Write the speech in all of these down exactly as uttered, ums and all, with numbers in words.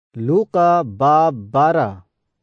لوقا باب بارہ۔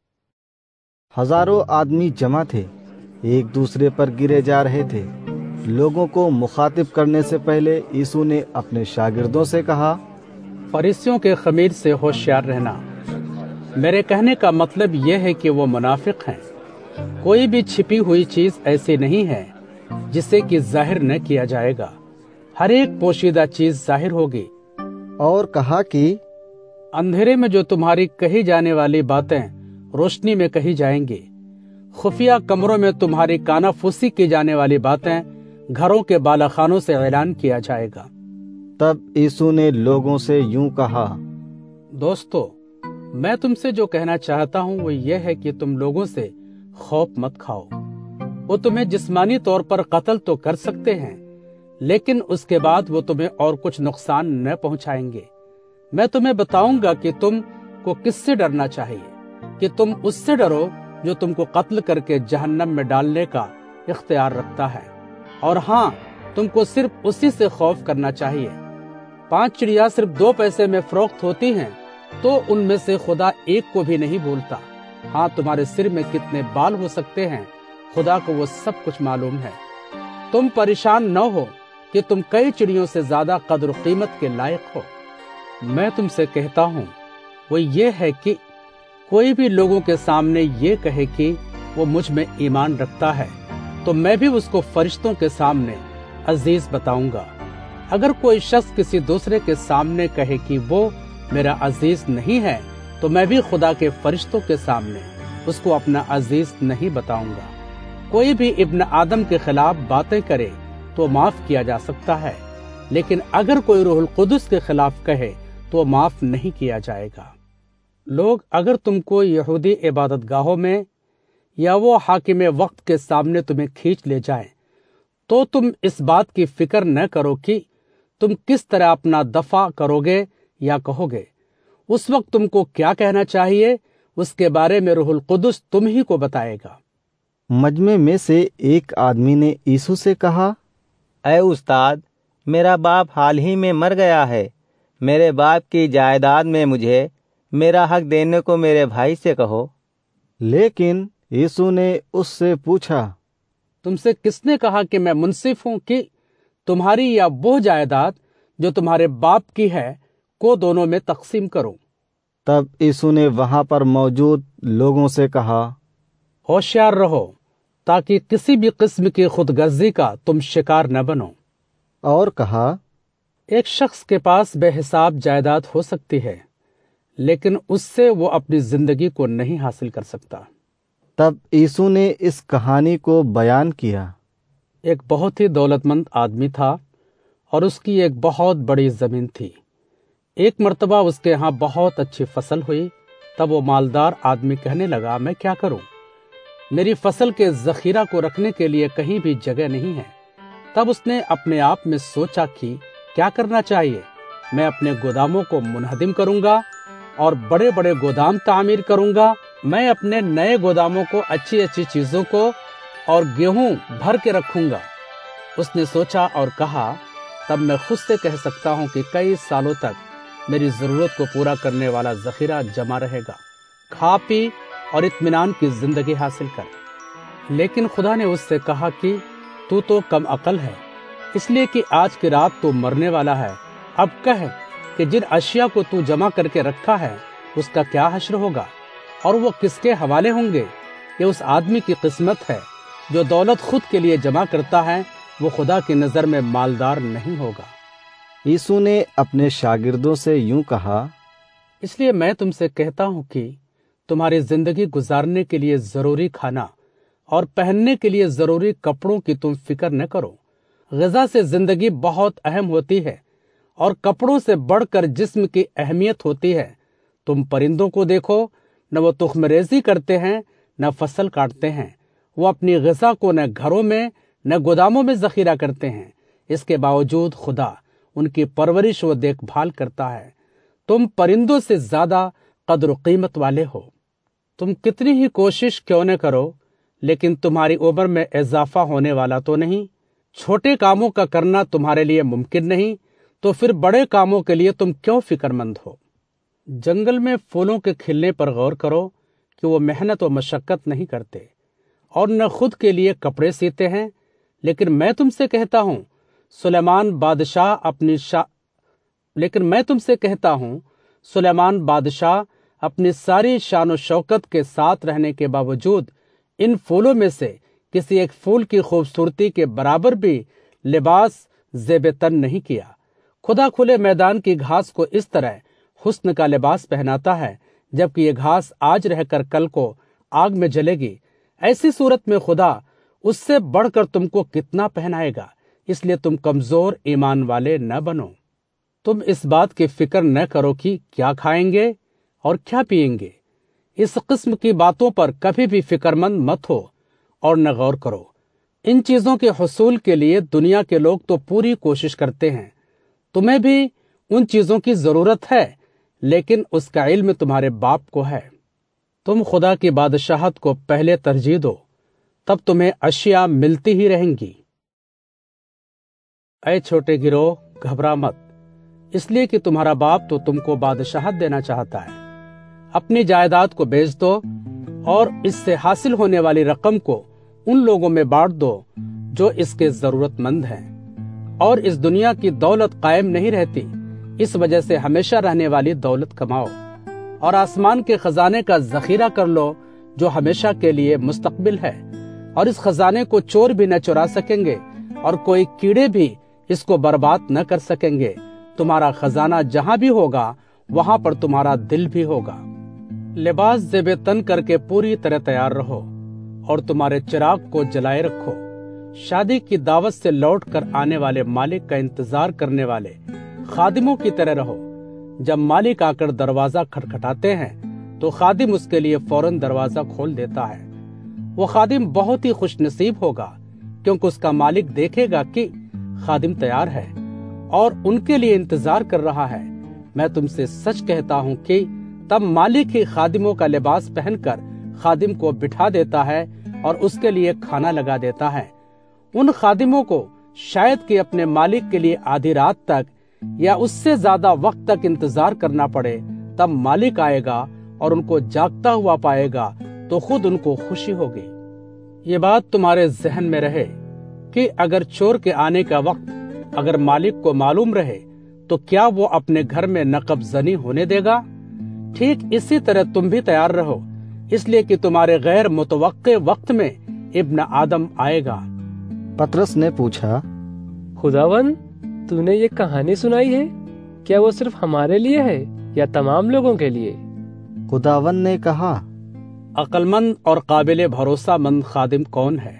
ہزاروں آدمی جمع تھے، ایک دوسرے پر گرے جا رہے تھے۔ لوگوں کو مخاطب کرنے سے پہلے یسوع نے اپنے شاگردوں سے کہا، فریسیوں کے خمیر سے ہوشیار رہنا۔ میرے کہنے کا مطلب یہ ہے کہ وہ منافق ہیں۔ کوئی بھی چھپی ہوئی چیز ایسی نہیں ہے جسے کہ ظاہر نہ کیا جائے گا، ہر ایک پوشیدہ چیز ظاہر ہوگی۔ اور کہا کہ اندھیرے میں جو تمہاری کہی جانے والی باتیں روشنی میں کہی جائیں گی، خفیہ کمروں میں تمہاری کانافوسی کی جانے والی باتیں گھروں کے بالا خانوں سے اعلان کیا جائے گا۔ تب یسوع نے لوگوں سے یوں کہا، دوستو، میں تم سے جو کہنا چاہتا ہوں وہ یہ ہے کہ تم لوگوں سے خوف مت کھاؤ۔ وہ تمہیں جسمانی طور پر قتل تو کر سکتے ہیں، لیکن اس کے بعد وہ تمہیں اور کچھ نقصان نہ پہنچائیں گے۔ میں تمہیں بتاؤں گا کہ تم کو کس سے ڈرنا چاہیے، کہ تم اس سے ڈرو جو تم کو قتل کر کے جہنم میں ڈالنے کا اختیار رکھتا ہے، اور ہاں، تم کو صرف اسی سے خوف کرنا چاہیے۔ پانچ چڑیا صرف دو پیسے میں فروخت ہوتی ہیں، تو ان میں سے خدا ایک کو بھی نہیں بھولتا۔ ہاں، تمہارے سر میں کتنے بال ہو سکتے ہیں، خدا کو وہ سب کچھ معلوم ہے۔ تم پریشان نہ ہو کہ تم کئی چڑیوں سے زیادہ قدر و قیمت کے لائق ہو۔ میں تم سے کہتا ہوں وہ یہ ہے کہ کوئی بھی لوگوں کے سامنے یہ کہے کہ وہ مجھ میں ایمان رکھتا ہے، تو میں بھی اس کو فرشتوں کے سامنے عزیز بتاؤں گا۔ اگر کوئی شخص کسی دوسرے کے سامنے کہے کہ وہ میرا عزیز نہیں ہے، تو میں بھی خدا کے فرشتوں کے سامنے اس کو اپنا عزیز نہیں بتاؤں گا۔ کوئی بھی ابن آدم کے خلاف باتیں کرے تو معاف کیا جا سکتا ہے، لیکن اگر کوئی روح القدس کے خلاف کہے تو معاف نہیں کیا جائے گا۔ لوگ اگر تم کو یہودی عبادت گاہوں میں یا وہ حاکم وقت کے سامنے تمہیں کھینچ لے جائیں، تو تم اس بات کی فکر نہ کرو کہ تم کس طرح اپنا دفاع کرو گے یا کہو گے۔ اس وقت تم کو کیا کہنا چاہیے، اس کے بارے میں روح القدس تم ہی کو بتائے گا۔ مجمع میں سے ایک آدمی نے یسوع سے کہا، اے استاد، میرا باپ حال ہی میں مر گیا ہے۔ میرے باپ کی جائیداد میں مجھے میرا حق دینے کو میرے بھائی سے کہو۔ لیکن یسوع نے اس سے پوچھا، تم سے کس نے کہا کہ میں منصف ہوں کہ تمہاری یا وہ جائیداد جو تمہارے باپ کی ہے کو دونوں میں تقسیم کروں؟ تب یسوع نے وہاں پر موجود لوگوں سے کہا، ہوشیار رہو تاکہ کسی بھی قسم کی خود غرضی کا تم شکار نہ بنو۔ اور کہا، ایک شخص کے پاس بے حساب جائیداد ہو سکتی ہے، لیکن اس سے وہ اپنی زندگی کو نہیں حاصل کر سکتا۔ تب یسوع نے اس کہانی کو بیان کیا۔ ایک بہت ہی دولت مند آدمی تھا اور اس کی ایک بہت بڑی زمین تھی۔ ایک مرتبہ اس کے ہاں بہت اچھی فصل ہوئی۔ تب وہ مالدار آدمی کہنے لگا، میں کیا کروں؟ میری فصل کے ذخیرہ کو رکھنے کے لیے کہیں بھی جگہ نہیں ہے۔ تب اس نے اپنے آپ میں سوچا کہ کیا کرنا چاہیے؟ میں اپنے گوداموں کو منہدم کروں گا اور بڑے بڑے گودام تعمیر کروں گا۔ میں اپنے نئے گوداموں کو اچھی اچھی چیزوں کو اور گیہوں بھر کے رکھوں گا۔ اس نے سوچا اور کہا، تب میں خود سے کہہ سکتا ہوں کہ کئی سالوں تک میری ضرورت کو پورا کرنے والا ذخیرہ جمع رہے گا۔ کھا پی اور اطمینان کی زندگی حاصل کر۔ لیکن خدا نے اس سے کہا کہ تو تو کم عقل ہے، اس لیے کہ آج کی رات تو مرنے والا ہے۔ اب کہہ کہ جن اشیاء کو تو جمع کر کے رکھا ہے اس کا کیا حشر ہوگا، اور وہ کس کے حوالے ہوں گے؟ یہ اس آدمی کی قسمت ہے جو دولت خود کے لیے جمع کرتا ہے، وہ خدا کی نظر میں مالدار نہیں ہوگا۔ یسوع نے اپنے شاگردوں سے یوں کہا، اس لیے میں تم سے کہتا ہوں کہ تمہاری زندگی گزارنے کے لیے ضروری کھانا اور پہننے کے لیے ضروری کپڑوں کی تم فکر نہ کرو۔ غذا سے زندگی بہت اہم ہوتی ہے اور کپڑوں سے بڑھ کر جسم کی اہمیت ہوتی ہے۔ تم پرندوں کو دیکھو، نہ وہ تخم ریزی کرتے ہیں نہ فصل کاٹتے ہیں، وہ اپنی غذا کو نہ گھروں میں نہ گوداموں میں ذخیرہ کرتے ہیں، اس کے باوجود خدا ان کی پرورش و دیکھ بھال کرتا ہے۔ تم پرندوں سے زیادہ قدر و قیمت والے ہو۔ تم کتنی ہی کوشش کیوں نہ کرو، لیکن تمہاری عمر میں اضافہ ہونے والا تو نہیں۔ چھوٹے کاموں کا کرنا تمہارے لیے ممکن نہیں، تو پھر بڑے کاموں کے لیے تم کیوں فکر مند ہو؟ जंगल में फूलों के खिलने पर गौर करो कि वो मेहनत और मशक्कत नहीं करते और न खुद के लिए कपड़े सीते हैं, लेकिन मैं तुमसे कहता हूँ सुलेमान बादशाह अपनी शा लेकिन मैं तुमसे कहता हूँ सुलेमान बादशाह अपनी सारी शान और शौकत के साथ रहने के बावजूद इन फूलों में से किसी एक फूल की खूबसूरती के बराबर भी लिबास ज़ेब-ए-तन नहीं किया। खुदा खुले मैदान की घास को इस तरह हुस्न का लिबास पहनाता है, जबकि ये घास आज रहकर कल को आग में जलेगी। ऐसी सूरत में खुदा उससे बढ़कर तुमको कितना पहनाएगा। इसलिए तुम कमजोर ईमान वाले न बनो। तुम इस बात की फिक्र न करो कि क्या खाएंगे और क्या पिएंगे। इस किस्म की बातों पर कभी भी फिक्रमंद मत हो और न गौर करो। इन चीजों के हुसूल के लिए दुनिया के लोग तो पूरी कोशिश करते हैं। तुम्हें भी उन चीजों की जरूरत है, लेकिन उसका इल्म तुम्हारे बाप को है। तुम खुदा की बादशाहत को पहले तरजीह दो, तब तुम्हें अशिया मिलती ही रहेंगी। ऐ छोटे गिरोह, घबरा मत, इसलिए कि तुम्हारा बाप तो तुमको बादशाहत देना चाहता है। अपनी जायदाद को बेच दो और इससे हासिल होने वाली रकम को उन लोगों में बांट दो जो इसके जरूरतमंद हैं। और इस दुनिया की दौलत कायम नहीं रहती, इस वजह से हमेशा रहने वाली दौलत कमाओ और आसमान के खजाने का जखीरा कर लो जो हमेशा के लिए मुस्तकबिल है। और इस खजाने को चोर भी न चुरा सकेंगे और कोई कीड़े भी इसको बर्बाद न कर सकेंगे। तुम्हारा खजाना जहां भी होगा, वहां पर तुम्हारा दिल भी होगा। लिबास ज़ेब-ए-तन करके पूरी तरह तैयार रहो और तुम्हारे चिराग को जलाए रखो। शादी की दावत से लौट कर आने वाले मालिक का इंतजार करने वाले खादिमों की तरह रहो। जब मालिक आकर दरवाजा खटखटाते हैं तो खादिम उसके लिए फौरन दरवाजा खोल देता है। वो खादिम बहुत ही खुशनसीब होगा, क्योंकि उसका मालिक देखेगा कि खादिम तैयार है और उनके लिए इंतजार कर रहा है। मैं तुमसे सच कहता हूँ कि तब मालिक ही खादिमों का लिबास पहनकर खादिम को बिठा देता है और उसके लिए खाना लगा देता है। उन खादिमों को शायद कि अपने मालिक के लिए आधी रात तक या उससे ज्यादा वक्त तक इंतजार करना पड़े। तब मालिक आएगा और उनको जागता हुआ पाएगा तो खुद उनको खुशी होगी। ये बात तुम्हारे जहन में रहे कि अगर चोर के आने का वक्त अगर मालिक को मालूम रहे तो क्या वो अपने घर में नकबजनी होने देगा। ठीक इसी तरह तुम भी तैयार रहो, इसलिए कि तुम्हारे गैर मुतवक्के वक्त में इब्न आदम आएगा। पतरस ने पूछा, खुदावन, तूने ये कहानी सुनाई है, क्या वो सिर्फ हमारे लिए है या तमाम लोगों के लिए? खुदावन ने कहा, अक्लमंद और काबिल भरोसामंद खादिम कौन है?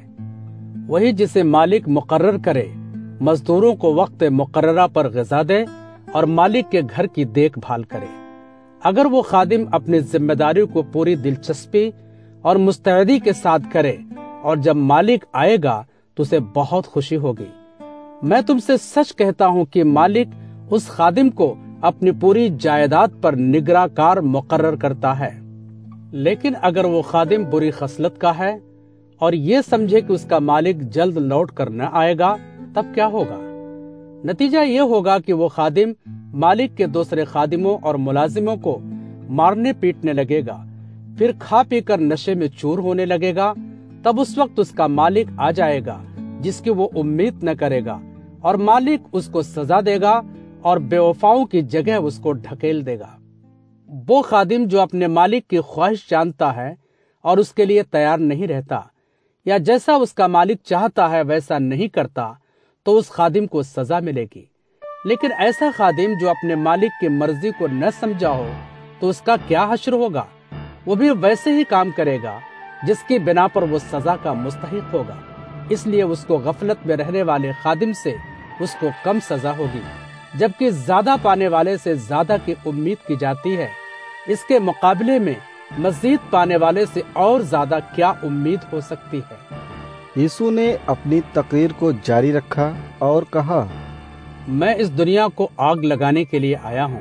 वही जिसे मालिक मुकर्रर करे, मजदूरों को वक्त मुकर्ररा पर ग़िज़ा दे और मालिक के घर की देखभाल करे। अगर वो खादिम अपनी जिम्मेदारी को पूरी दिलचस्पी और मुस्तैदी के साथ करे और जब मालिक आएगा तो उसे बहुत खुशी होगी। मैं तुमसे सच कहता हूँ कि मालिक उस खादिम को अपनी पूरी जायदाद पर निगराकार मुकर्रर करता है। लेकिन अगर वो खादिम बुरी खसलत का है और ये समझे कि उसका मालिक जल्द लौट कर न आएगा, तब क्या होगा? नतीजा ये होगा कि वो खादिम मालिक के दूसरे खादिमों और मुलाजिमों को मारने पीटने लगेगा, फिर खा पीकर नशे में चूर होने लगेगा। तब उस वक्त उसका मालिक आ जाएगा जिसकी वो उम्मीद न करेगा और मालिक उसको सजा देगा और बेवफाओं की जगह उसको ढकेल देगा। वो खादिम जो अपने मालिक की ख्वाहिश जानता है और उसके लिए तैयार नहीं रहता या जैसा उसका मालिक चाहता है वैसा नहीं करता, तो उस खादिम को सजा मिलेगी। लेकिन ऐसा खादिम जो अपने मालिक की मर्जी को न समझा हो, तो उसका क्या हश्र होगा? वो भी वैसे ही काम करेगा जिसकी बिना पर वो सजा का मुस्तहिक होगा। इसलिए उसको गफलत में रहने वाले खादिम से उसको कम सजा होगी, जबकि ज्यादा पाने वाले से ज्यादा की उम्मीद की जाती है। इसके मुकाबले में मजीद पाने वाले से और ज्यादा क्या उम्मीद हो सकती है। यीशु ने अपनी तकरीर को जारी रखा और कहा, मैं इस दुनिया को आग लगाने के लिए आया हूँ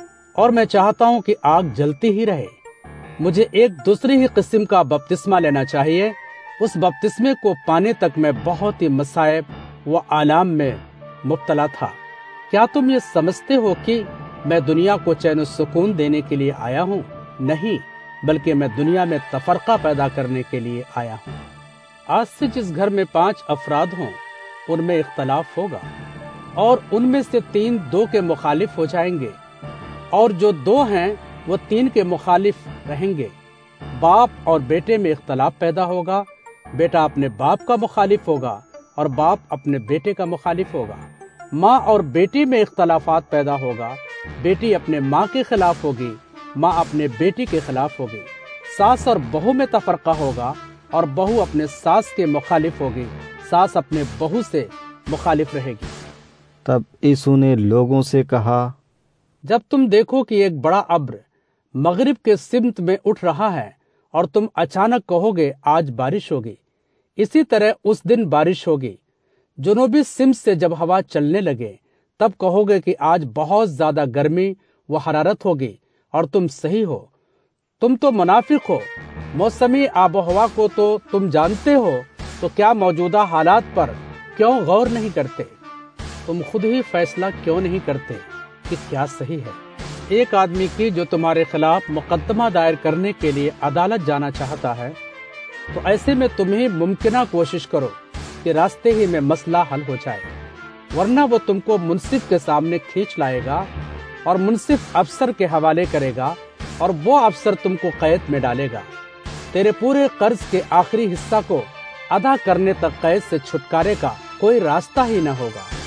और मैं चाहता हूँ कि आग जलती ही रहे। मुझे एक दूसरी ही किस्म का बपतिस्मा लेना चाहिए। उस बपतिस्मे को पाने तक मैं बहुत ही मसाइब व आलाम में मुब्तला था। क्या तुम ये समझते हो कि میں دنیا کو چین و سکون دینے کے لیے آیا ہوں؟ نہیں، بلکہ میں دنیا میں تفرقہ پیدا کرنے کے لیے آیا ہوں۔ آج سے جس گھر میں پانچ افراد ہوں ان میں اختلاف ہوگا، اور ان میں سے تین دو کے مخالف ہو جائیں گے، اور جو دو ہیں وہ تین کے مخالف رہیں گے۔ باپ اور بیٹے میں اختلاف پیدا ہوگا، بیٹا اپنے باپ کا مخالف ہوگا اور باپ اپنے بیٹے کا مخالف ہوگا۔ ماں اور بیٹی میں اختلافات پیدا ہوگا، بیٹی اپنے ماں کے خلاف ہوگی، ماں اپنے بیٹی کے خلاف ہوگی۔ ساس اور بہو میں تفرقہ ہوگا اور بہو اپنے ساس کے مخالف ہوگی، ساس اپنے بہو سے مخالف رہے گی۔ تب یسوع نے لوگوں سے کہا، جب تم دیکھو کہ ایک بڑا ابر مغرب کے سمت میں اٹھ رہا ہے اور تم اچانک کہو گے آج بارش ہوگی، اسی طرح اس دن بارش ہوگی۔ جنوبی سمت سے جب ہوا چلنے لگے تب کہو گے کہ آج بہت زیادہ گرمی و حرارت ہوگی، اور تم صحیح ہو۔ تم تو منافق ہو، موسمی آب و ہوا کو تو تم جانتے ہو، تو کیا موجودہ حالات پر کیوں غور نہیں کرتے؟ تم خود ہی فیصلہ کیوں نہیں کرتے کہ کیا صحیح ہے؟ ایک آدمی کی جو تمہارے خلاف مقدمہ دائر کرنے کے لیے عدالت جانا چاہتا ہے، تو ایسے میں تم ہی ممکنہ کوشش کرو کہ راستے ہی میں مسئلہ حل ہو جائے، ورنہ وہ تم کو منصف کے سامنے کھینچ لائے گا اور منصف افسر کے حوالے کرے گا، اور وہ افسر تم کو قید میں ڈالے گا۔ تیرے پورے قرض کے آخری حصہ کو ادا کرنے تک قید سے چھٹکارے کا کوئی راستہ ہی نہ ہوگا۔